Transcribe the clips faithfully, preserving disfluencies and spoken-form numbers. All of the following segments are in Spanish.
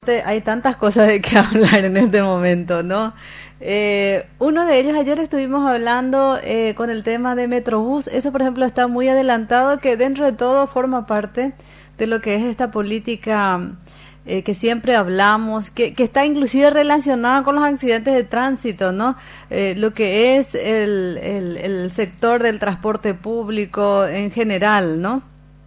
Hay tantas cosas de qué hablar en este momento, ¿no? Eh, uno de ellos, ayer estuvimos hablando eh, con el tema de Metrobús. Eso, por ejemplo, está muy adelantado, que dentro de todo forma parte de lo que es esta política eh, que siempre hablamos, que, que está inclusive relacionada con los accidentes de tránsito, ¿no? Eh, lo que es el, el, el sector del transporte público en general, ¿no?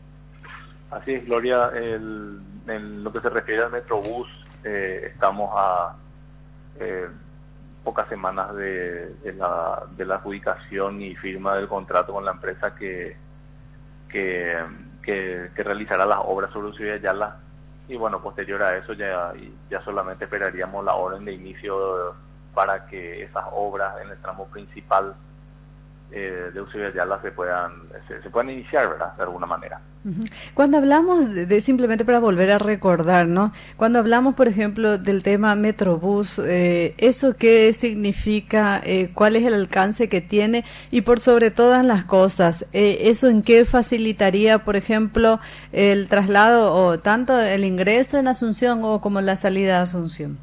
Así es, Gloria. El, en lo que se refiere al Metrobús, eh, estamos a eh, pocas semanas de, de, la, de la adjudicación y firma del contrato con la empresa que que, que, que realizará las obras sobre Ciudad Ayala. Y bueno, posterior a eso ya, ya solamente esperaríamos la orden de inicio para que esas obras en el tramo principal Eh, de Ciudad Ayala se puedan se, se puedan iniciar, ¿verdad? De alguna manera. Cuando hablamos de, de simplemente para volver a recordar, ¿no? Cuando hablamos, por ejemplo, del tema Metrobús, eh, ¿eso qué significa? Eh, ¿Cuál es el alcance que tiene? Y por sobre todas las cosas, eh, ¿eso en qué facilitaría, por ejemplo, el traslado o tanto el ingreso en Asunción o como la salida de Asunción?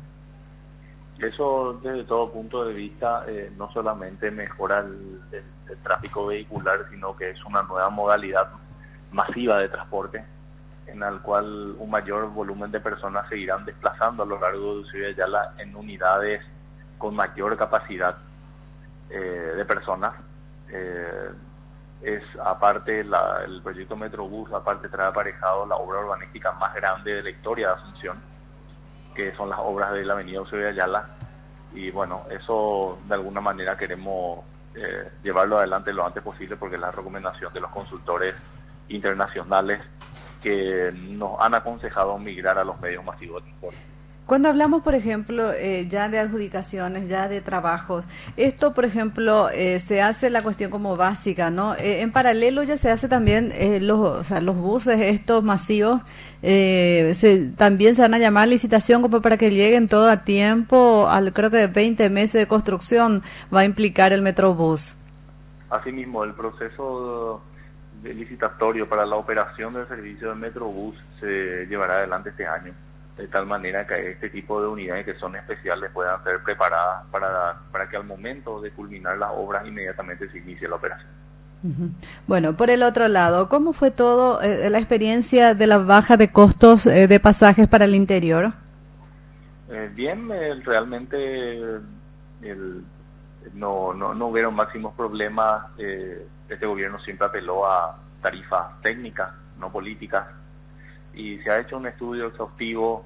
Eso, desde todo punto de vista, eh, no solamente mejora el, el, el tráfico vehicular, sino que es una nueva modalidad masiva de transporte en la cual un mayor volumen de personas se irán desplazando a lo largo de Ciudad Ayala en unidades con mayor capacidad eh, de personas. Eh, es aparte la, el proyecto Metrobús, aparte trae aparejado la obra urbanística más grande de la historia de Asunción, que son las obras de la avenida Ciudad Ayala, y bueno, eso de alguna manera queremos eh, llevarlo adelante lo antes posible, porque es la recomendación de los consultores internacionales que nos han aconsejado migrar a los medios masivos de transporte. Cuando hablamos, por ejemplo, eh, ya de adjudicaciones, ya de trabajos, esto, por ejemplo, eh, se hace la cuestión como básica, ¿no? Eh, en paralelo ya se hace también eh, los, o sea, los buses estos masivos, eh, se, también se van a llamar licitación como para que lleguen todo a tiempo. Al, creo que veinte meses de construcción va a implicar el Metrobús. Asimismo, el proceso de licitatorio para la operación del servicio de Metrobús se llevará adelante este año, de tal manera que este tipo de unidades que son especiales puedan ser preparadas para, para que al momento de culminar las obras inmediatamente se inicie la operación. Uh-huh. Bueno, por el otro lado, ¿cómo fue todo eh, la experiencia de la baja de costos eh, de pasajes para el interior? Eh, bien, el, realmente el, no, no, no hubieron máximos problemas. Eh, este gobierno siempre apeló a tarifas técnicas, no políticas, y se ha hecho un estudio exhaustivo,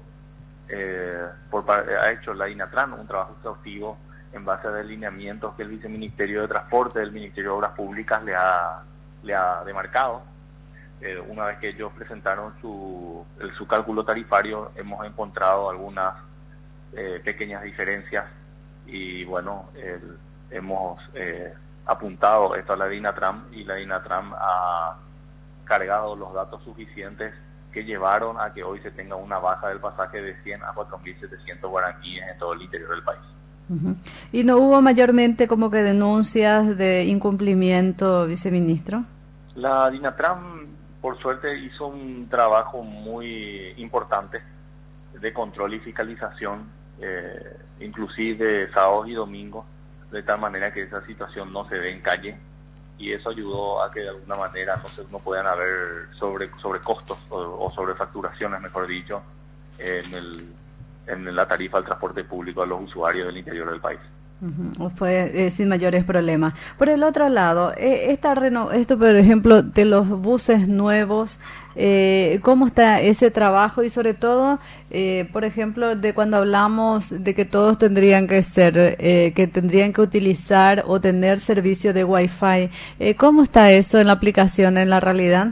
eh, por, ha hecho la INATRAN un trabajo exhaustivo en base a delineamientos que el Viceministerio de Transporte del Ministerio de Obras Públicas le ha, le ha demarcado. Eh, una vez que ellos presentaron su, el, su cálculo tarifario, hemos encontrado algunas eh, pequeñas diferencias y bueno, el, hemos eh, apuntado esto a la INATRAN, y la INATRAN ha cargado los datos suficientes que llevaron a que hoy se tenga una baja del pasaje de cien a cuatro mil setecientos guaraníes en todo el interior del país. Uh-huh. ¿Y no hubo mayormente como que denuncias de incumplimiento, viceministro? La DINATRAN, por suerte, hizo un trabajo muy importante de control y fiscalización, eh, inclusive sábados y domingos, de tal manera que esa situación no se ve en calle, y eso ayudó a que de alguna manera no, se, no puedan haber sobre sobrecostos o, o sobrefacturaciones, mejor dicho, en el en la tarifa del transporte público a los usuarios del interior del país. Uh-huh. Fue eh, sin mayores problemas. Por el otro lado, eh, esta reno esto por ejemplo de los buses nuevos, eh, ¿cómo está ese trabajo? Y sobre todo, eh, por ejemplo, de cuando hablamos de que todos tendrían que ser, eh, que tendrían que utilizar o tener servicio de Wi-Fi, eh, ¿cómo está eso en la aplicación, en la realidad?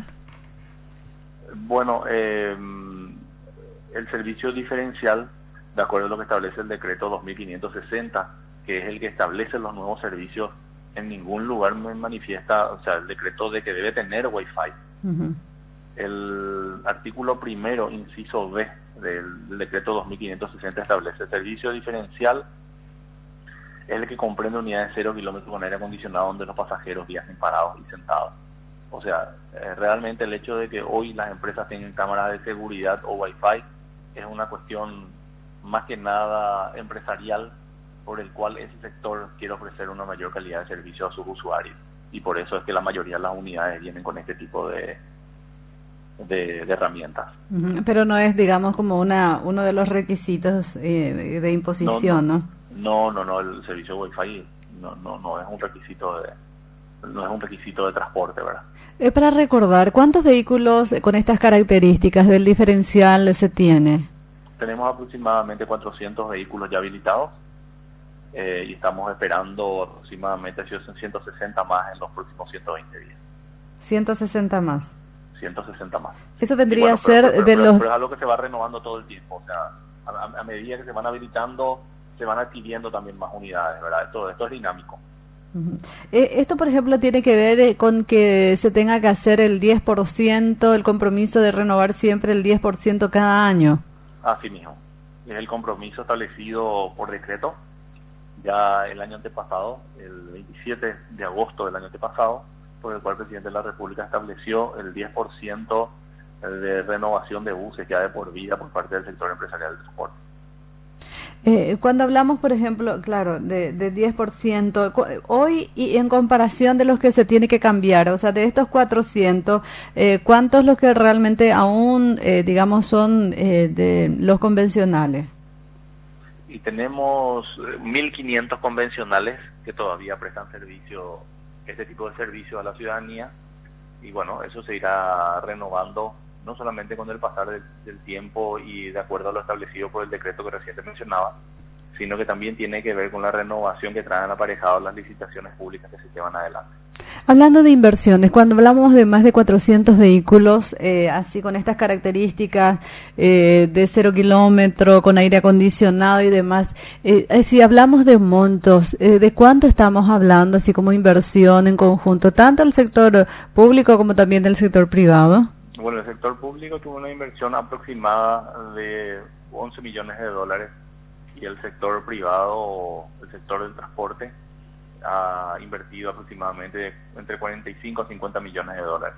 Bueno, eh, el servicio diferencial, de acuerdo a lo que establece el decreto dos mil quinientos sesenta, que es el que establece los nuevos servicios, en ningún lugar me manifiesta, o sea, el decreto de que debe tener Wi-Fi. Uh-huh. El artículo primero, inciso B, del, del decreto dos mil quinientos sesenta establece: el servicio diferencial es el que comprende unidades de cero kilómetros con aire acondicionado donde los pasajeros viajen parados y sentados. O sea, eh, realmente el hecho de que hoy las empresas tengan cámaras de seguridad o Wi-Fi es una cuestión más que nada empresarial, por el cual ese sector quiere ofrecer una mayor calidad de servicio a sus usuarios. Y por eso es que la mayoría de las unidades vienen con este tipo de, de, de herramientas. Uh-huh. Pero no es, digamos, como una uno de los requisitos eh, de imposición, ¿no? No, no, no, no, el servicio Wi-Fi no, no, no es un requisito de, no es un requisito de transporte, ¿verdad? Eh, para recordar, ¿cuántos vehículos con estas características del diferencial se tiene? Tenemos aproximadamente cuatrocientos vehículos ya habilitados. Eh, y estamos esperando aproximadamente ciento sesenta más en los próximos ciento veinte días. ciento sesenta más. ciento sesenta más. Eso vendría bueno, a ser pero, pero, de pero, los... Pero es algo que se va renovando todo el tiempo. O sea, a, a medida que se van habilitando, se van adquiriendo también más unidades, ¿verdad? Esto, esto es dinámico. Uh-huh. Eh, esto, por ejemplo, tiene que ver eh, con que se tenga que hacer el diez por ciento, el compromiso de renovar siempre el diez por ciento cada año. Así mismo. Es el compromiso establecido por decreto. Ya el año antepasado, el veintisiete de agosto del año antepasado, por el cual el presidente de la República estableció el diez por ciento de renovación de buses ya de por vida por parte del sector empresarial del transporte. Eh, cuando hablamos, por ejemplo, claro, de, de diez por ciento, hoy y en comparación de los que se tiene que cambiar, o sea, de estos cuatrocientos, eh, ¿cuántos los que realmente aún, eh, digamos, son eh, de los convencionales? Y tenemos mil quinientos convencionales que todavía prestan servicio, este tipo de servicio a la ciudadanía, y bueno, eso se irá renovando no solamente con el pasar del, del tiempo y de acuerdo a lo establecido por el decreto que recién mencionaba, sino que también tiene que ver con la renovación que traen aparejados las licitaciones públicas que se llevan adelante. Hablando de inversiones, cuando hablamos de más de cuatrocientos vehículos, eh, así con estas características eh, de cero kilómetro, con aire acondicionado y demás, eh, eh, si hablamos de montos, eh, ¿de cuánto estamos hablando, así como inversión en conjunto, tanto del sector público como también del sector privado? Bueno, el sector público tuvo una inversión aproximada de once millones de dólares y el sector privado, el sector del transporte, ha invertido aproximadamente entre cuarenta y cinco a cincuenta millones de dólares.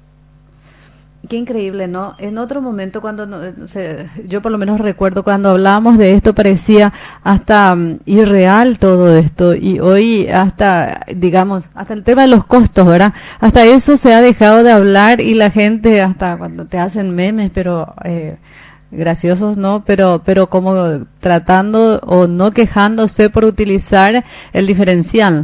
Qué increíble, ¿no? En otro momento, cuando no, no sé, yo por lo menos recuerdo cuando hablábamos de esto, parecía hasta um, irreal todo esto, y hoy hasta, digamos, hasta el tema de los costos, ¿verdad? Hasta eso se ha dejado de hablar y la gente, hasta cuando te hacen memes, pero eh, graciosos, ¿no? Pero, pero como tratando o no quejándose por utilizar el diferencial.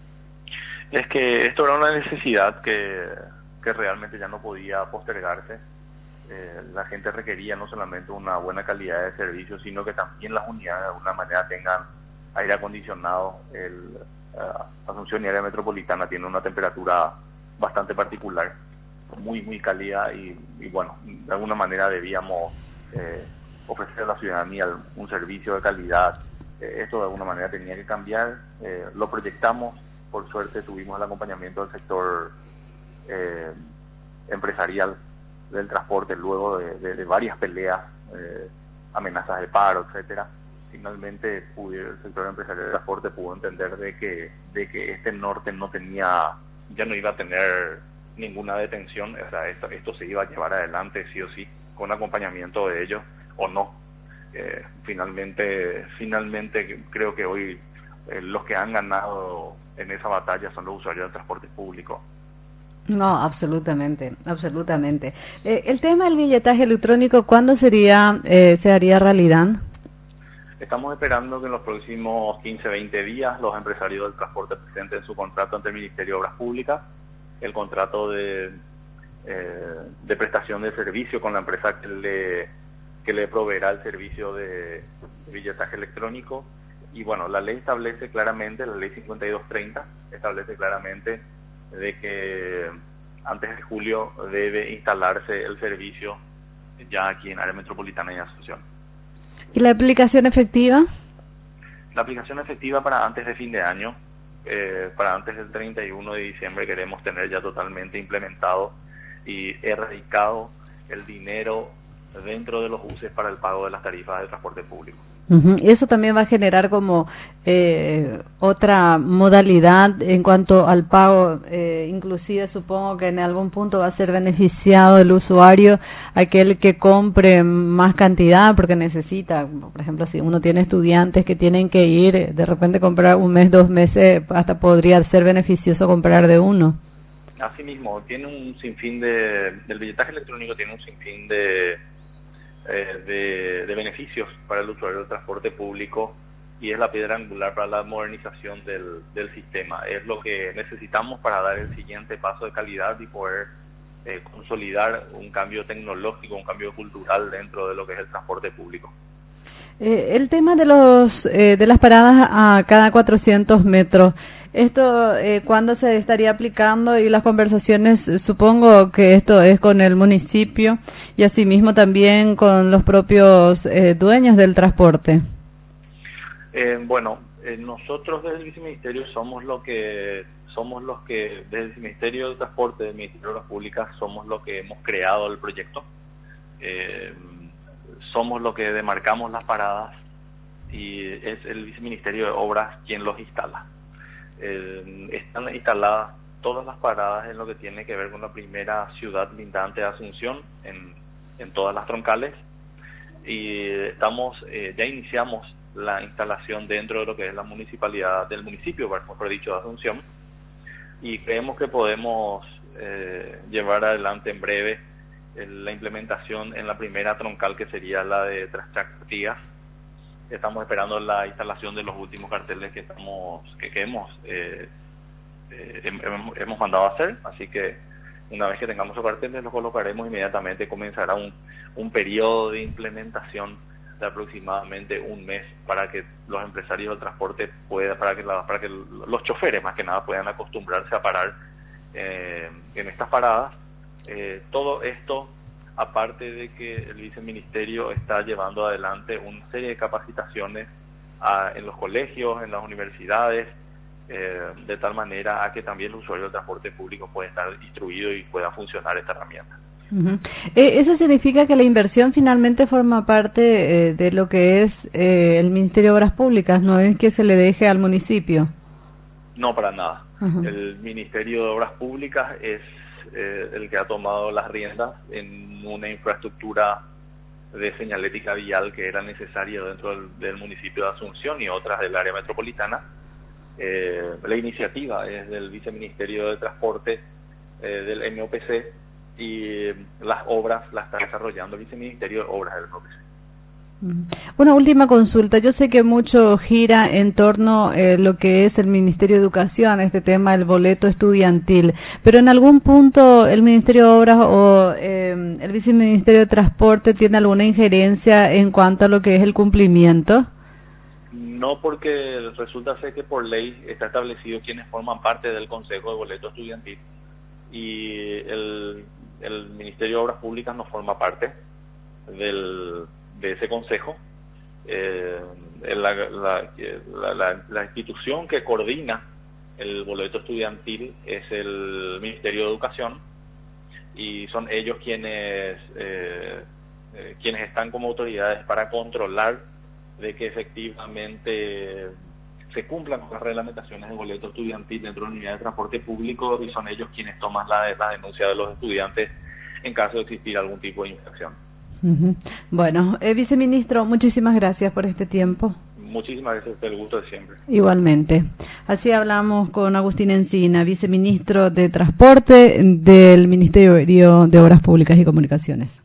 Es que esto era una necesidad que... que realmente ya no podía postergarse. Eh, la gente requería no solamente una buena calidad de servicio, sino que también las unidades de alguna manera tengan aire acondicionado. El, uh, Asunción y área metropolitana tiene una temperatura bastante particular, muy muy cálida y, y bueno, de alguna manera debíamos eh, ofrecer a la ciudadanía un servicio de calidad. Eh, esto de alguna manera tenía que cambiar. Eh, lo proyectamos, por suerte tuvimos el acompañamiento del sector Eh, empresarial del transporte luego de, de, de varias peleas, eh, amenazas de paro, etcétera. Finalmente pudo, el sector empresarial del transporte pudo entender de que de que este norte no tenía, ya no iba a tener ninguna detención, o sea, esto, esto se iba a llevar adelante sí o sí, con acompañamiento de ellos o no. Eh, finalmente, finalmente creo que hoy eh, los que han ganado en esa batalla son los usuarios del transporte público. No, absolutamente, absolutamente. Eh, el tema del billetaje electrónico, ¿cuándo sería, eh, se haría realidad? Estamos esperando que en los próximos quince a veinte días los empresarios del transporte presenten su contrato ante el Ministerio de Obras Públicas, el contrato de, eh, de prestación de servicio con la empresa que le, que le proveerá el servicio de billetaje electrónico. Y bueno, la ley establece claramente, la ley cincuenta y dos treinta, establece claramente de que antes de julio debe instalarse el servicio ya aquí en área metropolitana y Asunción. ¿Y la aplicación efectiva? La aplicación efectiva para antes de fin de año, eh, para antes del treinta y uno de diciembre queremos tener ya totalmente implementado y erradicado el dinero dentro de los buses para el pago de las tarifas de transporte público. Uh-huh. Y eso también va a generar como eh, otra modalidad en cuanto al pago, eh, inclusive supongo que en algún punto va a ser beneficiado el usuario, aquel que compre más cantidad porque necesita, por ejemplo, si uno tiene estudiantes que tienen que ir, de repente comprar un mes, dos meses, hasta podría ser beneficioso comprar de uno. Asimismo, tiene un sinfín de, del billetaje electrónico tiene un sinfín de Eh, de, de beneficios para el usuario del transporte público y es la piedra angular para la modernización del, del sistema. Es lo que necesitamos para dar el siguiente paso de calidad y poder eh, consolidar un cambio tecnológico, un cambio cultural dentro de lo que es el transporte público. Eh, el tema de los eh, de las paradas a cada cuatrocientos metros, esto eh, ¿cuándo se estaría aplicando? Y las conversaciones, supongo que esto es con el municipio y asimismo también con los propios eh, dueños del transporte. Eh, bueno, eh, nosotros desde el Viceministerio somos lo que somos los que desde el Ministerio de Transporte, del Ministerio de Obras Públicas, somos los que hemos creado el proyecto. Eh, somos los que demarcamos las paradas y es el Viceministerio de Obras quien los instala. Eh, están instaladas todas las paradas en lo que tiene que ver con la primera ciudad lindante de Asunción, en, en todas las troncales, y estamos eh, ya iniciamos la instalación dentro de lo que es la municipalidad del municipio, mejor dicho, de Asunción, y creemos que podemos eh, llevar adelante en breve la implementación en la primera troncal, que sería la de Traschac-Artigas. Estamos esperando la instalación de los últimos carteles que estamos que, que hemos eh, eh, hemos, hemos mandado a hacer, así que una vez que tengamos los carteles los colocaremos inmediatamente. Comenzará un, un periodo de implementación de aproximadamente un mes para que los empresarios del transporte puedan, para que la, para que los choferes más que nada puedan acostumbrarse a parar eh, en estas paradas. Eh, todo esto, aparte de que el viceministerio está llevando adelante una serie de capacitaciones a, en los colegios, en las universidades, eh, de tal manera a que también el usuario del transporte público pueda estar instruido y pueda funcionar esta herramienta. Uh-huh. Eh, ¿Eso significa que la inversión finalmente forma parte eh, de lo que es eh, el Ministerio de Obras Públicas, no es que se le deje al municipio? No, para nada. Uh-huh. El Ministerio de Obras Públicas es Eh, el que ha tomado las riendas en una infraestructura de señalética vial que era necesaria dentro del, del municipio de Asunción y otras del área metropolitana. Eh, la iniciativa es del Viceministerio de Transporte, eh, del M O P C, y las obras las está desarrollando el Viceministerio de Obras del M O P C. Una última consulta. Yo sé que mucho gira en torno a eh, lo que es el Ministerio de Educación, este tema del boleto estudiantil, pero en algún punto el Ministerio de Obras o eh, el Viceministerio de Transporte tiene alguna injerencia en cuanto a lo que es el cumplimiento. No, porque resulta ser que por ley está establecido quienes forman parte del Consejo de Boleto Estudiantil y el, el Ministerio de Obras Públicas no forma parte del de ese consejo. Eh, la, la, la, la, la institución que coordina el boleto estudiantil es el Ministerio de Educación y son ellos quienes eh, eh, quienes están como autoridades para controlar de que efectivamente se cumplan con las reglamentaciones de boleto estudiantil dentro de la unidad de transporte público, y son ellos quienes toman la, la denuncia de los estudiantes en caso de existir algún tipo de infracción. Uh-huh. Bueno, eh, viceministro, muchísimas gracias por este tiempo. Muchísimas gracias, el gusto de siempre. Igualmente. Así hablamos con Agustín Encina, viceministro de Transporte del Ministerio de Obras Públicas y Comunicaciones.